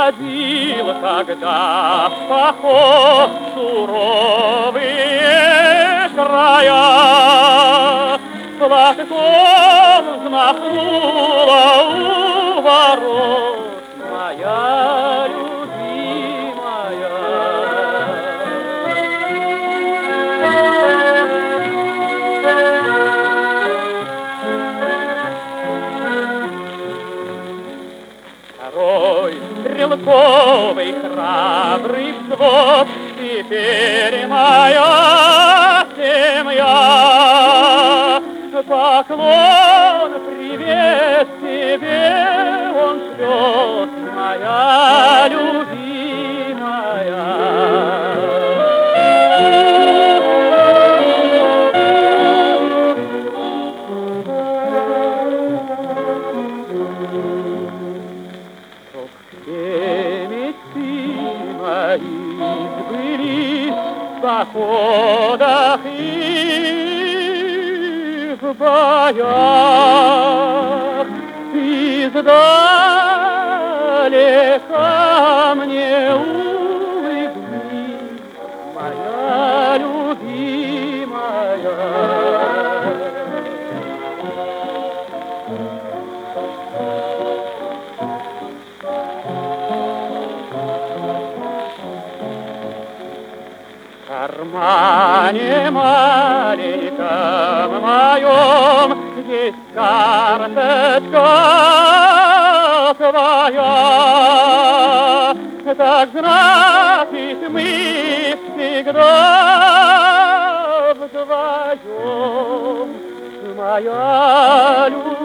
ходил, когда в поход суровые края, платком взмахнула у ворот моя любимая. Второй стрелковый храбрый взвод, теперь моя семья. Поклон, привет тебе он шлет, моя любимая. Все мечты мои сбылись в походах и в боях. Издалека мне улыбнись, моя любимая. В кармане маленьком моем есть карточка твоя. Так значит, мы всегда вдвоем, моя любовь.